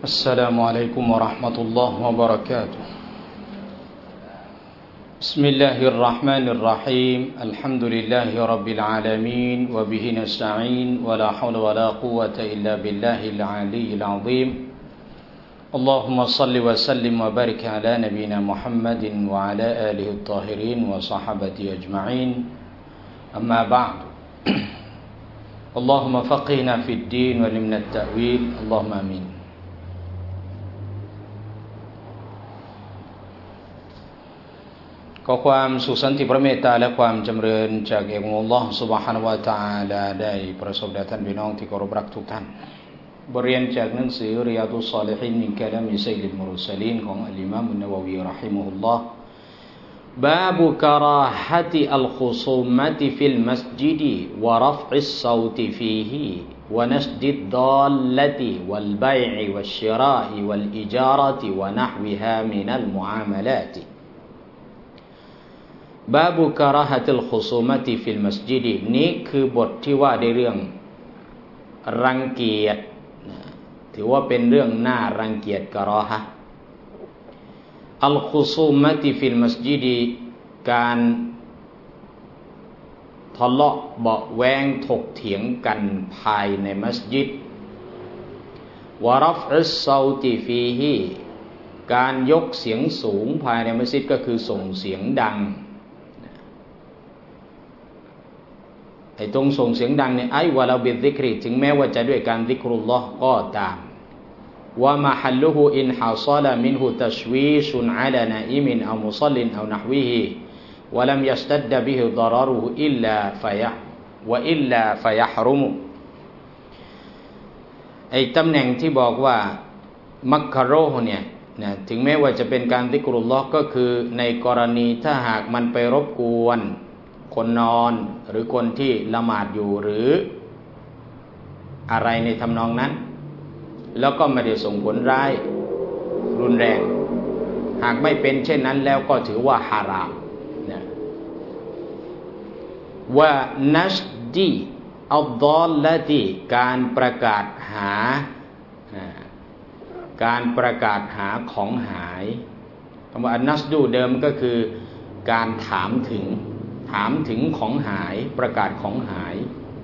السلام عليكم ورحمة الله وبركاته بسم الله الرحمن الرحيم الحمد لله رب العالمين وبه نستعين ولا حول ولا قوة إلا بالله العلي العظيم اللهم صل وسلم وبارك على نبينا محمد وعلى آله الطاهرين وصحبه أجمعين أما بعد اللهم فقهنا في الدين وعلمنا التأويل اللهم آمينขอความสุขสันติพระเมตตาและความจำเริญจากเอกองค์อัลลอฮฺซุบฮานะฮูวะตะอาลาได้ประสบแด่ท่านพี่น้องที่เคารพรักทุกท่านบทเรียนจากหนังสือริยาดุศศอลิฮีนมินกะลามิซัยยิดมุรสลีนของอัลอิมามอันนะวะวีเราะฮิมะฮุลลอฮ์บาบุกะราฮะติอัลคุซูมะติฟิลมัสญิดวะรัฟอิศศอติฟีฮิวะนัชดิดฎอลละติวัลบัยอวัชชิราอวัลอิจาเราะติวะนะฮวิฮามินัลมุอามะลาติบาบุกะราฮะติลคุซูมะติฟิลมัสญิดนี้คือบทที่ว่าในเรื่องรังเกียจถือว่าเป็นเรื่องน่ารังเกียจกะราฮะอัลคุซูมะติฟิลมัสญิดการทะเลาะเบาะแว้งถกเถียงกันภายในมัสยิดวะรัฟอิศศอติฟีฮิการยกเสียงสูงภายในมัสยิดก็คือส่งเสียงดังไอ้ตรงส่งเสียงดังเนี่ยไอ้วะลาบิซิกริถึงแม้ว่าจะด้วยการซิกรุลลอฮ์ก็ตามวะมะฮัลลุฮุอินฮาซาลามินฮุตัชวีชุนอะลานาอิมินเอามุศลินเอานะฮวิฮิวะลัมยัสตัดดะบิฮิฎอรารุฮุอิลลาฟะยะฮรุมุไอ้ตำแหน่งที่บอกว่ามักกะโรฮเนี่ยนะถึงแม้ว่าจะเป็นการซิกรุลลอฮ์ก็คือในกรณีถ้าหากมันไปรบกวนคนนอนหรือคนที่ละหมาดอยู่หรืออะไรในทำนองนั้นแล้วก็ไม่ได้ส่งผลร้ายรุนแรงหากไม่เป็นเช่นนั้นแล้วก็ถือว่าฮารามนะว่านัชดีอัลฎอลละติการประกาศหาของหายคำว่าอันนัชดูเดิมก็คือการถามถึงของหายประกาศของหาย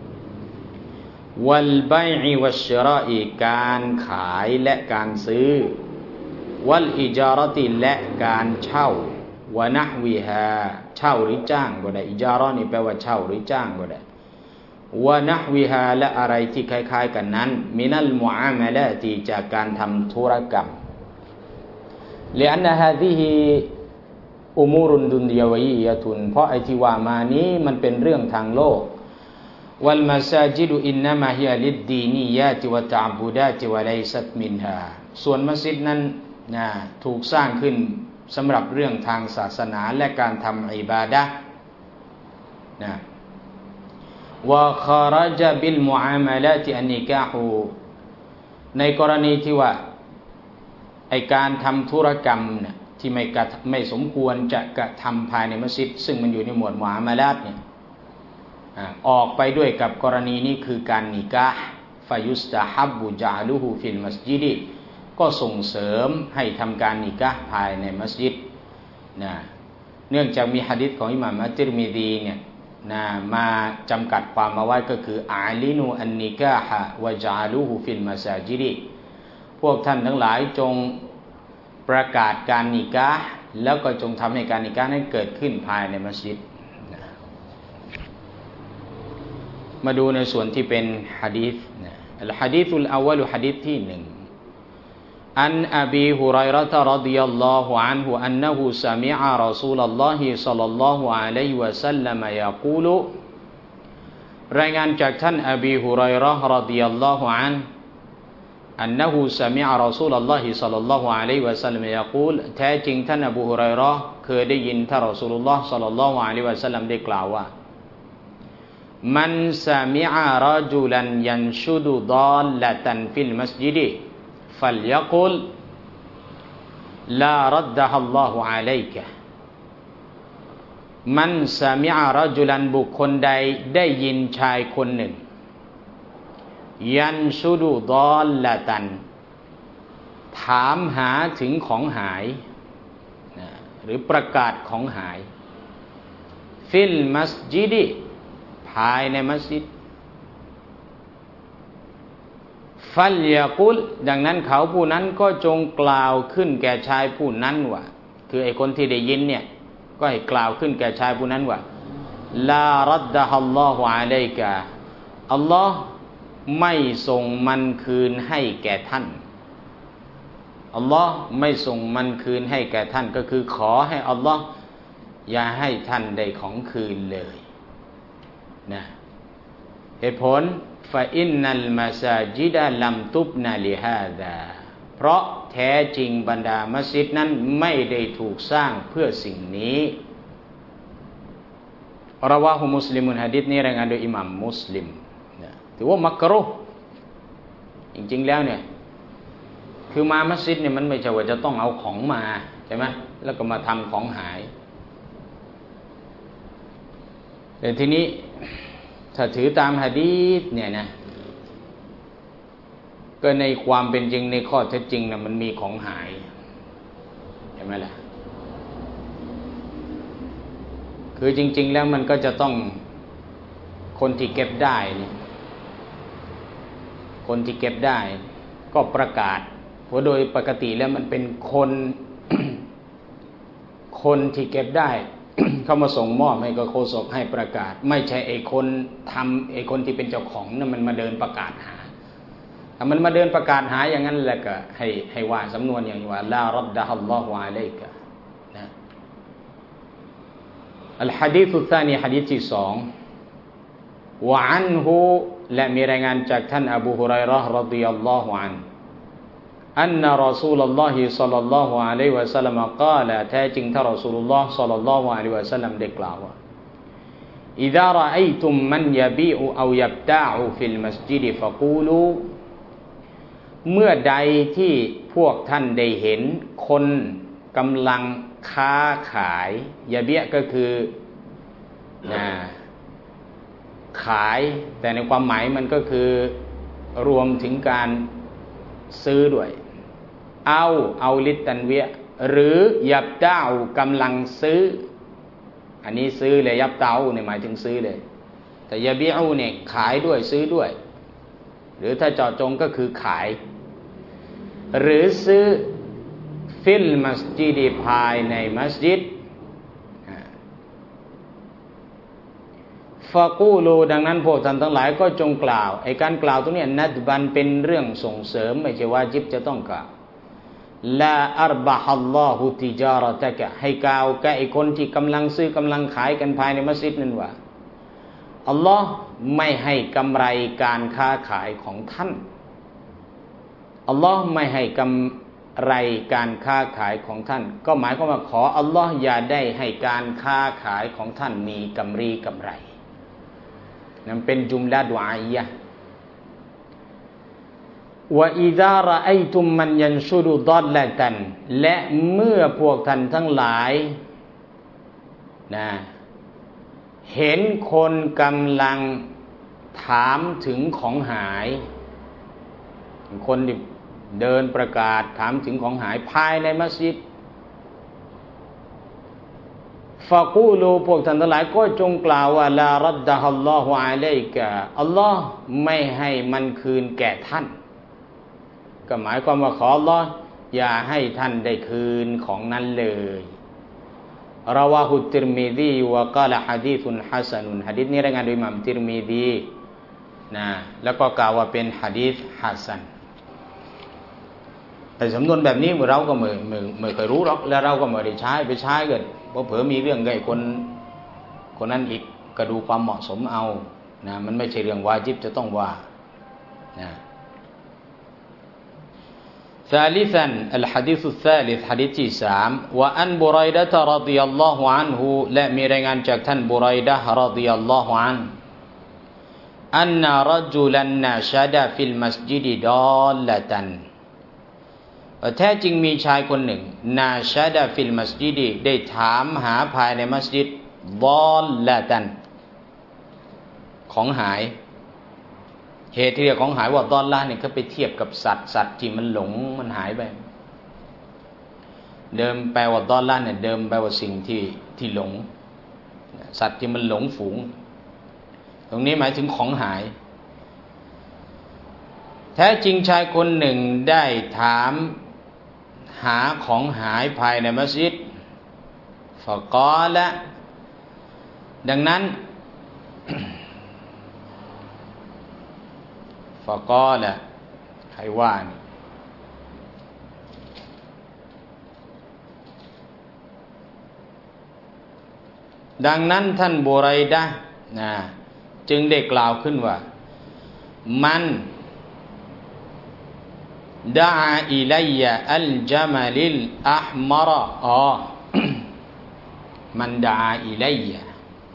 วัลบัยอวัชชิราอการขายและการซื้อวัลอิจาเราะติและการเช่าวะนะฮวิฮาเช่าหรือจ้างก็ได้อิจาเราะห์นี่แปลว่าเช่าหรือจ้างก็ได้วะนะฮวิฮาและอะไรที่คล้ายๆกันนั้นมินัลมุอามาลาติจากการทำธุรกรรมلأن هذهอุมูรุนดุนยาวียะตุนเพราะไอ้ที่ว่ามานี้มันเป็นเรื่องทางโลกวัลมัสยิดอินนะมาฮิยะลิดดีนียาติวะตะอบุดาติวะไลซัตมินฮาส่วนมัสยิดนั้นถูกสร้างขึ้นสำหรับเรื่องทางศาสนาและการทำอิบาดะห์วะคาระจบิลมุอามาลาติอันนิกาฮุในกรณีที่ว่าไอ้การทำธุรกรรมเนี่ยที่ไม่สมควรจะกระทำภายในมัสยิดซึ่งมันอยู่ในหมวดมุอามาลาตเนี่ยออกไปด้วยกับกรณีนี้คือการนิกาฮ์ฟายุสตะฮับบุจาลุฮูฟิลมัสยิดก็ส่งเสริมให้ทำการนิกาฮ์ภายในมัสยิดเนื่องจากมีหะดีษของอิหม่ามอัตติรมิซีเนี่ยมาจำกัดความมาไว้ก็คืออาลินูอันนิกาฮะวะจาลุฮูฟิลมัสยิดพวกท่านทั้งหลายจงประกาศการนิกาฮ์แล้วก็จงทำให้การนิกาฮ์นั้นเกิดขึ้นภายในมัสยิดมาดูในส่วนที่เป็นหะดีษอัลหะดีษอุลอวัลหะดีษที่1อันอบีฮุรัยเราะฮ์รอฎิยัลลอฮุอันฮุอันนะฮูซะมิอะรอซูลัลลอฮิศ็อลลัลลอฮุอะลัยฮิวะซัลลัมยะกูลุรายงานจากท่านอบีฮุรัยเราะฮ์รอฎิยัลลอฮุอันอันนะฮูซะมิอะรอซูลัลลอฮิศ็อลลัลลอฮุอะลัยฮิวะซัลลัมยะกูลแท้จริงท่านอบูฮุรัยเราะห์เคยได้ยินท่านรอซูลุลลอฮ์ศ็อลลัลลอฮุอะลัยฮิวะซัลลัมได้กล่าวว่ามันซะมิอะรอจุลันยันชุดุฎอลละตันฟิลมัสยิดฟัลยะกุลลารัดดะฮัลลอฮุอะลัยกะมันซะมิอะรอจุลันบุคคลใดได้ยินชายคนหนึ่งยันชุดุฎอลละตันถามหาถึงของหายนะหรือประกาศของหายฟิลมัสยิดภายในมัสยิดฟัลยะกุลดังนั้นเขาผู้นั้นก็จงกล่าวขึ้นแก่ชายผู้นั้นว่าคือไอ้คนที่ได้ยินเนี่ยก็ให้กล่าวขึ้นแก่ชายผู้นั้นว่าลารัดดะฮัลลอฮุอะลัยกะอัลลอฮ์ไม่ส่งมันคืนให้แก่ท่านอัลลอฮ์ไม่ส่งมันคืนให้แก่ท่านก็คือขอให้อัลลอฮ์อย่าให้ท่านได้ของคืนเลยนะเหตุผลฟะอินนัลมาซาจิดะลัมตุบนะลิฮาซาเพราะแท้จริงบรรดามัสยิดนั้นไม่ได้ถูกสร้างเพื่อสิ่งนี้เราว่าฮุมุสลิมุนหะดีษนี้รายงานโดยอิหม่ามมุสลิมนะถือว่ามักรุฮ์จริงๆแล้วเนี่ยคือมามัสยิดเนี่ยมันไม่ใช่ว่าจะต้องเอาของมาใช่ไหมแล้วก็มาทำของหายแต่ทีนี้ถ้าถือตามหะดีษเนี่ยนะก็ในความเป็นจริงในข้อเท็จจริงนะมันมีของหายใช่ไหมล่ะคือจริงๆแล้วมันก็จะต้องคนที่เก็บได้เนี่ยคนที่เก็บได้ก็ประกาศเพราะโดยปกติแล้วมันเป็นคน คนที่เก็บได้ เข้ามาส่งมอบให้กับโฆษกให้ประกาศไม่ใช่ไอ้คนทำไอ้คนที่เป็นเจ้าของนั่นมันมาเดินประกาศหาถ้ามันมาเดินประกาศหาอย่างนั้นแหละก็ให้ว่าสำนวนอย่างว่าลารัดดะฮัลลอฮุอะลัยกะนะอัลหะดีษอุษานีหะดีษที่2วะอันฮุและมีรายงานจากท่านอบูฮุรัยเราะห์รอฎิยัลลอฮุอันอันนะรอซูลุลลอฮิศ็อลลัลลอฮุอะลัยฮิวะซัลลัมกล่าวแท้จริงท่านรอซูลุลลอฮ์ศ็อลลัลลอฮุอะลัยฮิวะซัลลัมได้กล่าวว่าอิซารออัยตุมมันยะบีอุเอายับตาอุฟิลมัสยิดฟะกูลูเมื่อใดที่พวกท่านได้เห็นคนกำลังค้าขายยะเบียก็คือขายแต่ในความหมายมันก็คือรวมถึงการซื้อด้วยเอาลิตตันเวียหรือยับเต้ากำลังซื้ออันนี้ซื้อเลยยับเต้าเนี่ยหมายถึงซื้อเลยแต่ยะบีอูเนี่ยขายด้วยซื้อด้วยหรือถ้าเจาะจงก็คือขายหรือซื้อฟิลมัสยิดภายในมัสยิดฟะกูลูดังนั้นพวกท่านทั้งหลายก็จงกล่าวไอ้การกล่าวตรงนี้นัดบันเป็นเรื่องส่งเสริมไม่ใช่วาญิบจะต้องกล่าวลาอัรบะฮัลลอฮุติจารตะกะให้กล่าวแก่ไอ้คนที่กำลังซื้อกำลังขายกันภายในมัสยิดนั้นว่าอัลลอฮ์ไม่ให้กำไรการค้าขายของท่านอัลลอฮ์ไม่ให้กำไรการค้าขายของท่านก็หมายความว่าขออัลลอฮ์อย่าได้ให้การค้าขายของท่านมีกำไรนั่นเป็นจุมละดุอาอิยะห์วะอิซารออัยตุมมันยันชุรุฎอลละตันและเมื่อพวกท่านทั้งหลายเห็นคนกำลังถามถึงของหายคนที่เดินประกาศถามถึงของหายภายในมัสยิดฟะกูลูพวกท่านทั้งหลายก็จงกล่าวว่าลารัดดะฮัลลอฮุอะลัยกะอัลลอฮ์ไม่ให้มันคืนแก่ท่านก็หมายความว่าขออัลลอฮ์อย่าให้ท่านได้คืนของนั้นเลยราวะฮุติรมิซีวะกาลหะดีษฮะซะนุนหะดีษนี้รายงานโดยอิหม่ามติรมิซีนะแล้วก็กล่าวว่าเป็นหะดีษฮะซันแต่สำนวนแบบนี้เราก็ไม่เคยรู้หรอกแล้วเราก็ไม่ได้ใช้ไปใช้กันเพราะเผลอมีเรื่องกับคนนั้นอีกก็ดูความเหมาะสมเอานะมันไม่ใช่เรื่องวาญิบจะต้องว่านะثالثا الحديث الثالث หะดีษที่3ว่าอันบุรัยดะฮ์รอฎิยัลลอฮุอันฮุและมีรายงานจากท่านบุรัยดะฮ์รอฎิยัลลอฮุอันอันนะรจุลันนะชะดะฟิลมัสยิดดอลละตันแท้จริงมีชายคนหนึ่งนาชะดะฟิลมัสยิดได้ถามหาภายในมัสยิดดอลละตันของหายเหตุที่เรียกของหายว่าดอลลาร์เนี่ยก็ไปเทียบกับสัตว์ที่มันหลงมันหายไปเดิมแปลว่าดอลลาร์เนี่ยเดิมแปลว่าสิ่งที่หลงสัตว์ที่มันหลงฝูงตรงนี้หมายถึงของหายแท้จริงชายคนหนึ่งได้ถามหาของหายภายในมัสยิดฟะกอละดังนั้น ฟะกอละใครว่านี่ดังนั้นท่านบุไรดะห์จึงได้กล่าวขึ้นว่ามันดะอาอิลัยยะอัลจามลิลอะห์มรมันดะอาอิลัยยะ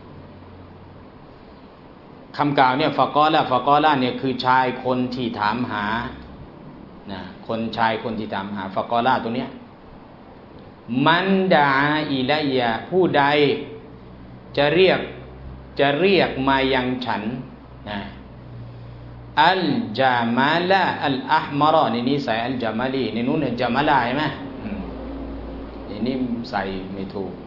คำกล่าวเนี่ยฟะกอละเนี่ยคือชายคนที่ถามหาคนชายคนที่ถามหาฟะกอละตัวเนี้ยมันดะอาอิลัยยะผู้ใดจะเรียกมายังฉันอัลจามาลาอัลอะห์มรในนี้ใส่อัลจามาลีในนู้นเนี่ยจามาลาใช่ไหมในนี้ใส่ไม่ถูก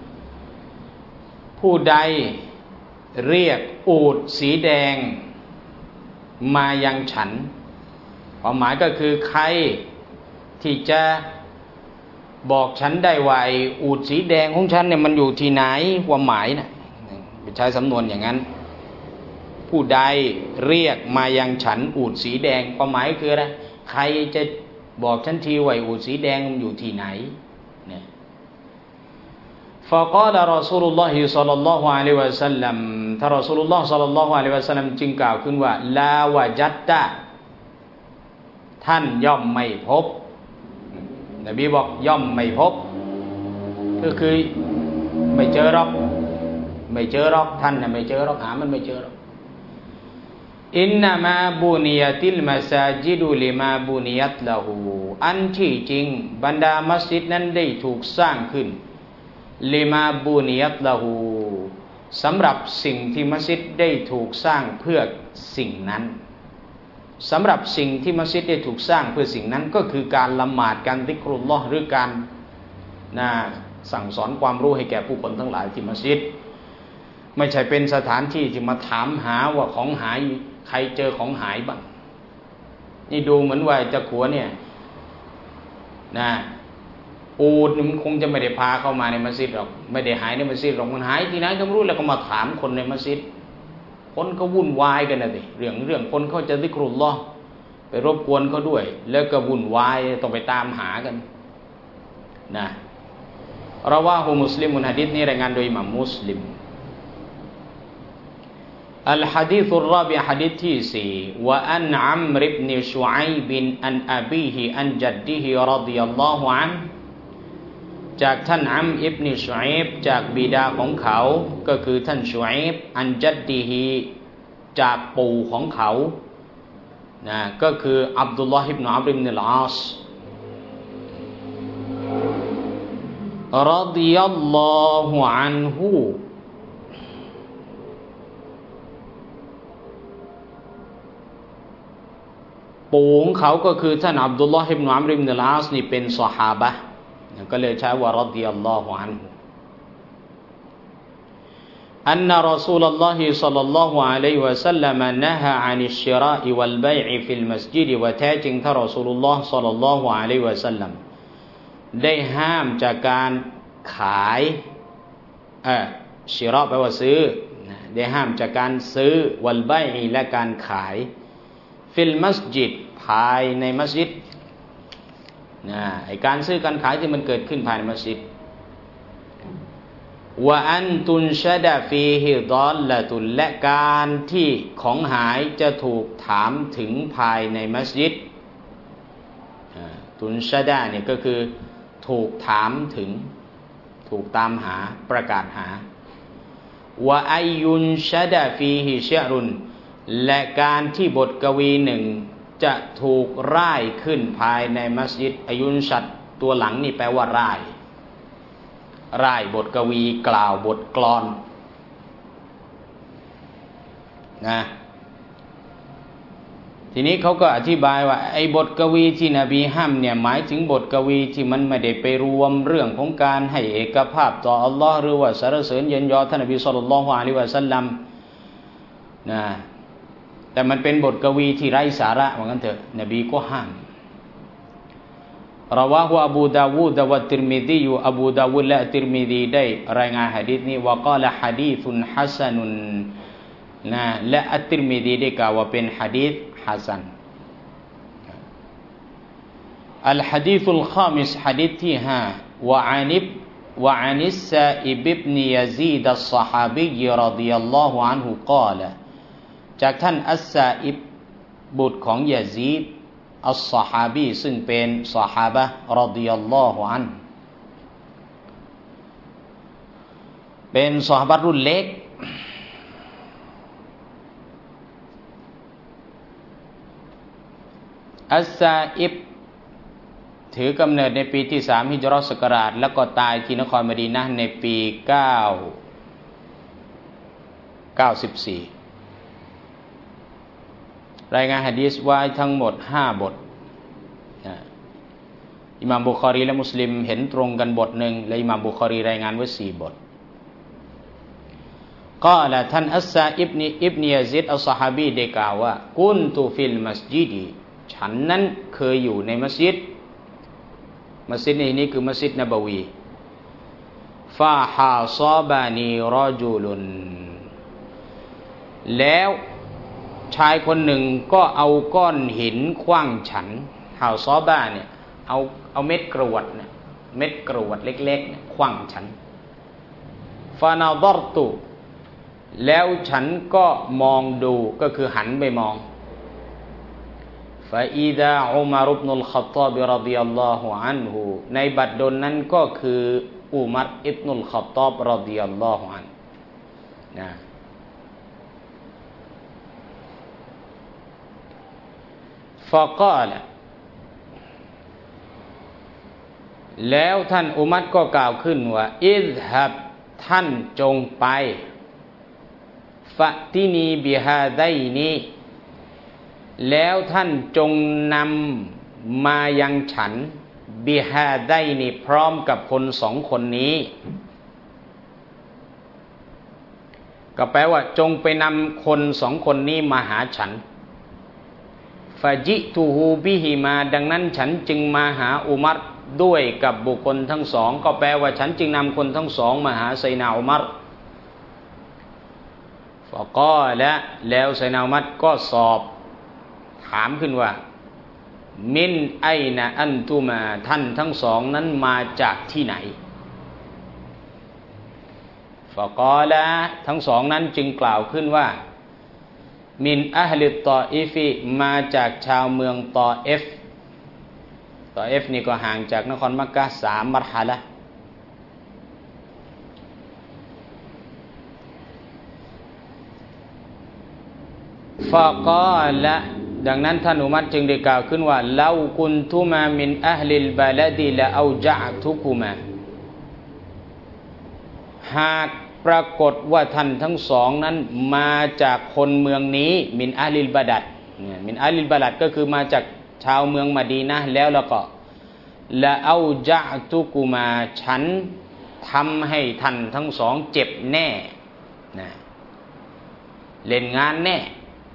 ผู้ใดเรียกอูฐสีแดงมายังฉันความหมายก็คือใครที่จะบอกฉันได้ว่าอูฐสีแดงของฉันเนี่ยมันอยู่ที่ไหนความหมายนะใช้สำนวนอย่างนั้นผู้ใดเรียกมายังฉันอูฐสีแดงความหมายคืออะไรใครจะบอกฉันทีว่าอูฐสีแดงมันอยู่ที่ไหนเนี่ยฟะกอลรอซูลุลลอฮิศ็อลลัลลอฮุอะลัยฮิวะซัลลัมท่านรอซูลุลลอฮ์ศ็อลลัลลอฮุอะลัยฮิวะซัลลัมจึงกล่าวขึ้นว่าลาวะจัตตะท่านย่อมไม่พบนบีบอกย่อมไม่พบก็คือไม่เจอหรอกท่านน่ะไม่เจอหรอกหามันไม่เจอหรอกอินนามาบุนิยะติลมัสาจิดุลิมาบุนิยัตละหูอันที่จริงบรรดามัสยิดนั้นได้ถูกสร้างขึ้นลิมาบุนิยัตละหูสำหรับสิ่งที่มัสยิดได้ถูกสร้างเพื่อสิ่งนั้นสำหรับสิ่งที่มัสยิดได้ถูกสร้างเพื่อสิ่งนั้นก็คือการละหมาดการซิกรุลลอฮ์หรือการสั่งสอนความรู้ให้แก่ผู้คนทั้งหลายที่มัสยิดไม่ใช่เป็นสถานที่ที่มาถามหาว่าของหายใครเจอของหายบ้างนี่ดูเหมือนว่าจะขัวเนี่ยอูฐมันคงจะไม่ได้พาเข้ามาในมัสยิดหรอกไม่ได้หายในมัสยิดหรอกมันหายที่ไหนก็ไม่รู้แล้วก็มาถามคนในมัสยิดคนก็วุ่นวายกันนะสิเรื่องคนเขาจะซิกรุลลอฮ์ไปรบกวนเขาด้วยแล้วก็วุ่นวายต้องไปตามหากันเราว่าฮุมุสลิมุนหะดีษนี้รายงานโดยอิหม่ามมุสลิมอัลหะดีษุรรอบิหะดีษที่4วะอันอัมรอิบนุชุอัยบอันอบีฮิอันจัดดิฮิรอฎิยัลลอฮุอันฮุจากท่านอัมอิบนุชุอัยบจากบิดาของเขาก็คือท่านชุอัยบอันจัดดิฮิจากปู่ของเขาก็คืออับดุลลอฮ์อิบนุอัมรอิบนุลอาศรอฎิยัลลอฮุอันฮุปู่ของเขาก็คือท่านอับดุลลอฮ์อิบนุอัมรอิบนุลอาศนี่เป็นซอฮาบะห์ก็เลยใช้ว่ารอฎิยัลลอฮุอันฮุอันนะรอซูลุลลอฮิศ็อลลัลลอฮุอะลัยฮิวะซัลลัมนะฮะอานิชชิราอิวัลบัยอิฟิลมัสญิดวะแท้จริงท่านรอซูลุลลอฮ์ศ็อลลัลลอฮุอะลัยฮิวะซัลลัมได้ห้ามจากการขายชิราแปลว่าซื้อได้ห้ามจากการซื้อวัลบัยและการขายฟิลมัสยิดภายในมัสยิดไอ้การซื้อการขายที่มันเกิดขึ้นภายในมัสยิดวะอันตุนชะดะฟีฮิดอลละตุลและการที่ของหายจะถูกถามถึงภายในมัสยิดตุนชะดะเนี่ยก็คือถูกถามถึงถูกตามหาประกาศหาวะอายุนชะดะฟีฮิชะรุนและการที่บทกวีหนึ่งจะถูกร่ายขึ้นภายในมัสยิดอายุนชัดตัวหลังนี่แปลว่าร่ายบทกวีกล่าวบทกลอนทีนี้เขาก็อธิบายว่าไอ้บทกวีที่นบีห้ามเนี่ยหมายถึงบทกวีที่มันไม่ได้ไปรวมเรื่องของการให้เอกภาพต่ออัลลอฮ์หรือว่าสรรเสริญเยินยอท่านนบีศ็อลลัลลอฮุอะลัยฮิวะซัลลัมนะแต่มันเป็นบทกวีที่ไร้สาระว่างั้นเถอะนบีก็ห้ามราวะฮุอบูดาวูดวะติรมิซีอยู่อบูดาวูดและติรมิซีได้รายงานหะดีษนี้วะกาละหะดีษุนฮะซะนุนนะและอัตติรมิซีได้กล่าวว่าเป็นหะดีษฮะซันอัลหะดีษุลคามิสหะดีษที่5วะอานิสซาอิบอิบนยะซีดอัศศอฮาบีรอฎิยัลลอฮุอันฮุกล่าวจากท่านอัสซาอิบบุตรของยะซีดอัศศอฮาบีซึ่งเป็นซอฮาบะห์รอฎิยัลลอฮุอันฮุเป็นซอฮาบะห์รุ่นเล็กอัสซาอิบถือกำเนิดในปีที่3ฮิจเราะห์ศักราชแล้วก็ตายที่นครมะดีนะห์ในปี994รายงานหะดีษไว้ทั้งหมด5บทอิหม่ามบุคอรีและมุสลิมเห็นตรงกันบทหนึ่งและอิหม่ามบุคอรีรายงานไว้4บทกล่าวท่านอัสซาอิบนยะซีดอัศศอฮาบีได้กล่าวว่ากุนตุฟิลมัสยิดฉันนั้นเคยอยู่ในมัสยิดนี้คือมัสยิดนบวีฟาฮาซอบานีรอจูลุนแล้วชายคนหนึ่งก็เอาก้อนหินขว้างฉันฮาซอบาเนี่ยเอาเม็ดกรวดเนี่ยเม็ดกรวดเล็กๆเนี่ยขว้างฉันฟานาดรตุแล้วฉันก็มองดูก็คือหันไปมองفإذا عمر بن الخطاب رضي الله عنه ในบัดดลนั้นก็คืออุมัรอิบนุลค็อฏฏอบรอฎิยัลลอฮุอันฮุนะفقال แล้วท่านอุมัรก็กล่าวขึ้นว่าอิซฮับท่านจงไปฟะตินีบิฮาไดนีแล้วท่านจงนำมายังฉันบิฮาไดนีพร้อมกับคน2คนนี้ก็แปลว่าจงไปนำคน2คนนี้มาหาฉันฟะจิตุฮูบิฮิมาดังนั้นฉันจึงมาหาอุมัรด้วยกับบุคคลทั้งสองก็แปลว่าฉันจึงนำคนทั้งสองมาหาไซนาอุมัรฟะกอละแล้วไซนาอุมัรก็สอบถามขึ้นว่ามินไอนะอันตุมาท่านทั้งสองนั้นมาจากที่ไหนฟะกอละทั้งสองนั้นจึงกล่าวขึ้นว่ามินอะฮลิตตออิฟิมาจากชาวเมืองตอเอฟนี่ก็ห่างจากนครมักกะฮ์3มัรฮะละฟะกอละดังนั้นท่านอุมัรจึงได้กล่าวขึ้นว่าลากุนตุมามินอะฮลิลบะลาดิละเอาจะอตุกุมาหากปรากฏว่าท่านทั้งสองนั้นมาจากคนเมืองนี้มินอะฮลิลบะดัดเนี่ยมินอะฮลิลบะดัดก็คือมาจากชาวเมืองมะดีนะห์แล้วก็ละเอาจะอตุกุมาฉันทำให้ท่านทั้งสองเจ็บแน่นะเล่นงานแน่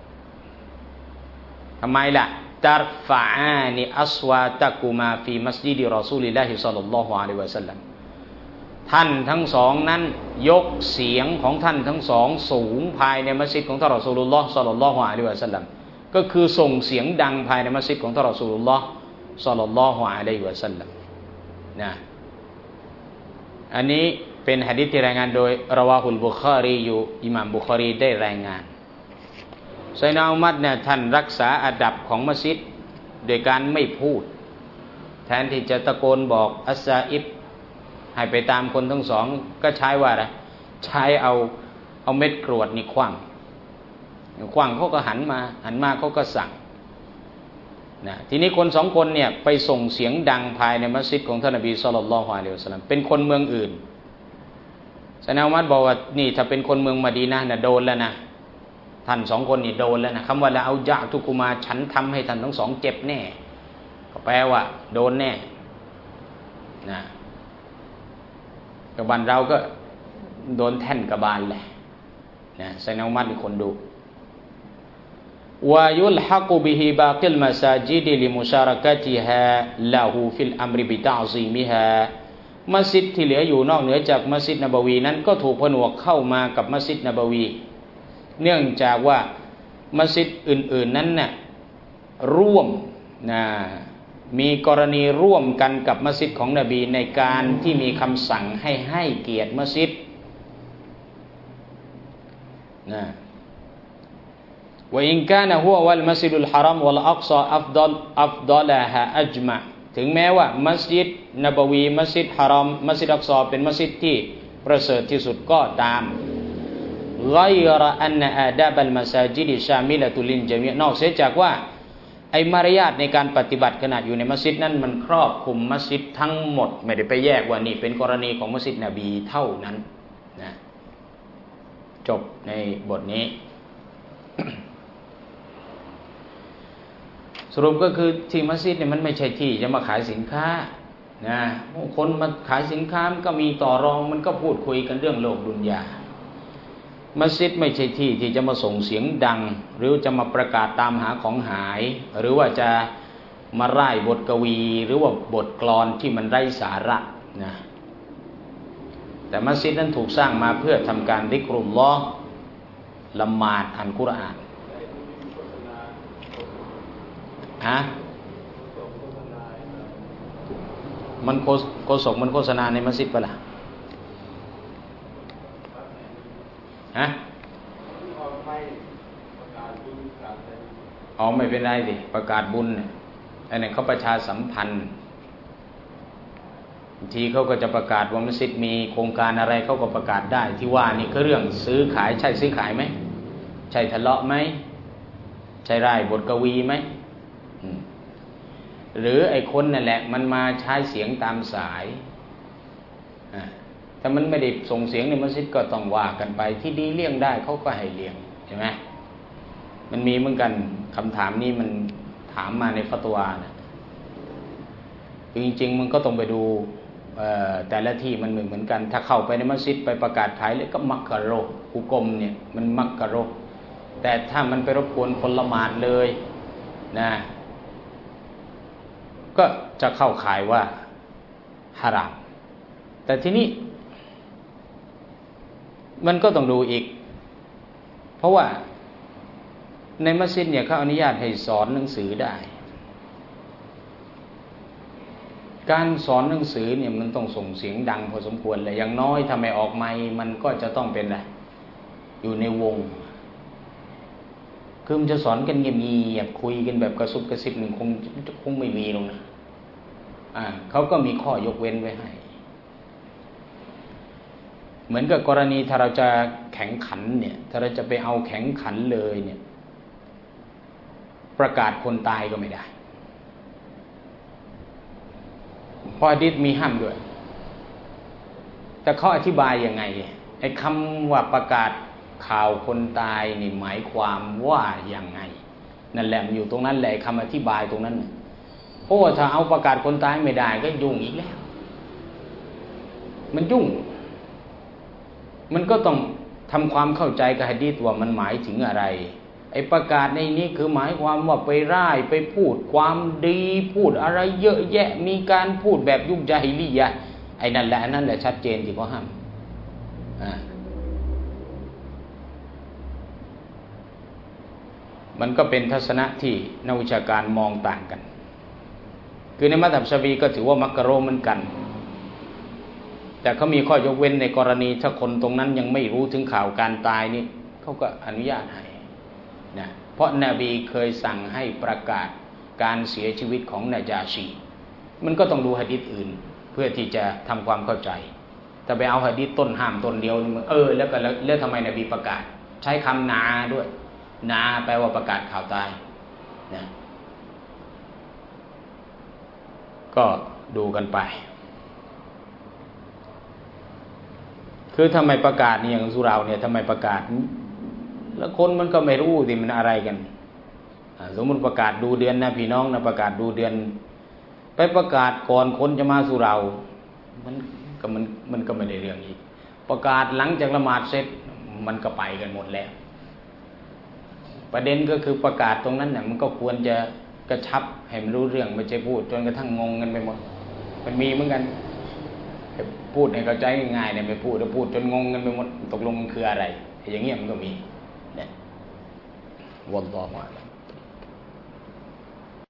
ทำไมล่ะตัรฟะอานิอัศวาตะกุมาฟีมัสยิดรอซูลิลลาฮิศ็อลลัลลอฮุอะลัยฮิวะซัลลัมท่านทั้งสองนั้นยกเสียงของท่านทั้งสองสูงภายในมัสยิดของท่านรอซูลุลลอฮ์ศ็อลลัลลอฮุอะลัยฮิวะซัลลัมก็คือส่งเสียงดังภายในมัสยิดของท่านรอซูลุลลอฮ์ศ็อลลัลลอฮุอะลัยฮิวะซัลลัมนะอันนี้เป็นหะดีษที่รายงานโดยรอวาฮุลบุคอรีอยู่อิหม่ามบุคอรีได้รายงานไซนาอุมัรเนี่ยท่านรักษาอาดับของมัสยิดโดยการไม่พูดแทนที่จะตะโกนบอกอัสซาอิบให้ไปตามคนทั้งสองก็ใช้ว่าอะไรใช้เอาเม็ดกรวดนี่ขว้างเขาก็หันมาเขาก็สั่งนะทีนี้คน2คนเนี่ยไปส่งเสียงดังภายในมัสยิดของท่านนบีศ็อลลัลลอฮุอะลัยฮิวะซัลลัมเป็นคนเมืองอื่นไซนาอุมัรบอกว่านี่ถ้าเป็นคนเมืองมะดีนะห์น่ะโดนแล้วนะท่านสองคนนี่โดนแล้วนะคำว่าละเอายะทุกุมาฉันทำให้ท่านทั้งสองเจ็บแน่ก็แปลว่าโดนแน่นะกบาลเราก็โดนแท่นกบาลแหละนะไซนาอุมัดเป็นคนดูวายุลฮักุบิฮิบากิลมัสาจิดลิมุชารักะติฮาลาหูฟิลอัมริบิตะซีมิฮามัสยิดที่เหลืออยู่นอกเหนือจากมัสยิดนบวีนั้นก็ถูกผนวกเข้ามากับมัสยิดนบวีเนื่องจากว่ามัสยิดอื่นๆนั้นน่ะร่วมนะมีกรณีร่วมกันกับมัสยิดของนบีในการที่มีคำสั่งให้เกียรติมัสยิดนะว่าอินกานะฮุวะวัลมัสยิดุลฮารอมวัลอักซออัฟฎอลฮะอัจมะถึงแม้ว่ามัสยิดนบวีมัสยิดฮารอมมัสยิดอักซอเป็นมัสยิดที่ประเสริฐที่สุดก็ตามغير أن آداب المساجد شاملة للجميع นอกเสียจากว่าไอ้มารยาทในการปฏิบัติขณะอยู่ในมัสยิดนั้นมันครอบคลุมมัสยิดทั้งหมดไม่ได้ไปแยกว่านี่เป็นกรณีของมัสยิดนบีเท่านั้นนะจบในบทนี้ สรุปก็คือที่มัสยิดเนี่ยมันไม่ใช่ที่จะมาขายสินค้านะคนมาขายสินค้ามันก็มีต่อรองมันก็พูดคุยกันเรื่องโลกดุนยามัสยิดไม่ใช่ที่ที่จะมาส่งเสียงดังหรือจะมาประกาศตามหาของหายหรือว่าจะมาร่ายบทกวีหรือว่าบทกลอนที่มันไร้สาระนะแต่มัสยิดนั้นถูกสร้างมาเพื่อทำการซิกรุลลอฮ์ละหมาดอ่านกุรอานฮะมันโฆษกมันโฆษณาในมัสยิดปะล่ะฮะอ๋อไม่เป็นไรสิประกาศบุญอันนี้เขาประชาสัมพันธ์บางทีเขาก็จะประกาศว่ามัสยิดมีโครงการอะไรเขาก็ประกาศได้ที่ว่านี่คือเรื่องซื้อขายใช่ซื้อขายไหมใช่ทะเลาะไหมใช่ร่ายบทกวีไหมหรือไอ้คนนั่นแหละมันมาใช้เสียงตามสายถ้ามันไม่ได้ส่งเสียงในมัสยิดก็ต้องว่ากันไปที่ดีเลี่ยงได้เขาก็ให้เลี่ยงใช่ไหมมันมีเหมือนกันคำถามนี้มันถามมาในฟัตวานะจริงๆมันก็ต้องไปดูแต่ละที่มันเหมือนกันถ้าเข้าไปในมัสยิดไปประกาศขายเลยก็มักกะโรกุกรมเนี่ยมันมักกะโรแต่ถ้ามันไปรบกวนคนละหมาดเลยนะก็จะเข้าข่ายว่าฮารามแต่ทีนี้มันก็ต้องดูอีกเพราะว่าในมัสยิดเนี่ยเขาอนุญาตให้สอนหนังสือได้การสอนหนังสือเนี่ยมันต้องส่งเสียงดังพอสมควรเลยอย่างน้อยถ้าไม่ออกไมค์มันก็จะต้องเป็นอะไรอยู่ในวงคือมันจะสอนกันเงียบๆคุยกันแบบกระซุบกระซิบหนึ่งคงไม่มีหรอกนะเขาก็มีข้อยกเว้นไว้ให้เหมือนกับกรณีถ้าเราจะแข่งขันเนี่ยถ้าเราจะไปเอาแข่งขันเลยเนี่ยประกาศคนตายก็ไม่ได้เพราะหะดีษมีห้ามด้วยแต่เขาอธิบายยังไงไอ้คำว่าประกาศข่าวคนตายนี่หมายความว่ายังไงนั่นแหละมันอยู่ตรงนั้นแหละคำอธิบายตรงนั้นเพราะว่าถ้าเอาประกาศคนตายไม่ได้ก็ยุ่งอีกแล้วมันยุ่งมันก็ต้องทำความเข้าใจกับหะดีษว่ามันหมายถึงอะไรไอ้ประกาศในนี้คือหมายความว่าไปร่ายไปพูดความดีพูดอะไรเยอะแยะมีการพูดแบบยุคญะฮิลียะห์ไอ้นั่นแหละชัดเจนที่เขาห้ามมันก็เป็นทัศนะที่นักวิชาการมองต่างกันคือในมัซฮับชาฟีก็ถือว่ามักกะโรเหมือนกันแต่เขามีข้อยกเว้นในกรณีถ้าคนตรงนั้นยังไม่รู้ถึงข่าวการตายนี่เขาก็อนุญาตให้นะเพราะนบีเคยสั่งให้ประกาศการเสียชีวิตของนาจาชีมันก็ต้องดูหะดีษอื่นเพื่อที่จะทำความเข้าใจแต่ไปเอาหะดีษต้นห้ามต้นเดียวแล้วทำไมนบีประกาศใช้คำนาด้วยนาแปลว่าประกาศข่าวตายนะก็ดูกันไปคือทำไมประกาศเนี่ยอย่างสุเราเนี่ยทำไมประกาศแล้วคนมันก็ไม่รู้สิมันอะไรกันสมมติประกาศดูเดือนนะพี่น้องนะประกาศดูเดือนไปประกาศก่อนคนจะมาสู่เรามันก็ไม่ได้เรื่องอีกประกาศหลังจากละหมาดเสร็จมันก็ไปกันหมดแล้วประเด็นก็คือประกาศตรงนั้นเนี่ยมันก็ควรจะกระชับให้มันรู้เรื่องไม่ใช่พูดจนกระทั่งงงกันไปหมดมันมีเหมือนกันพูดให้เข้าใจง่ายๆเนี่ยไม่พูดแล้วพูดจนงงกันไปหมดตกลงมันคืออะไรอย่างเงี้ยมันก็มีเนี่ยวัลลอฮุอาลัม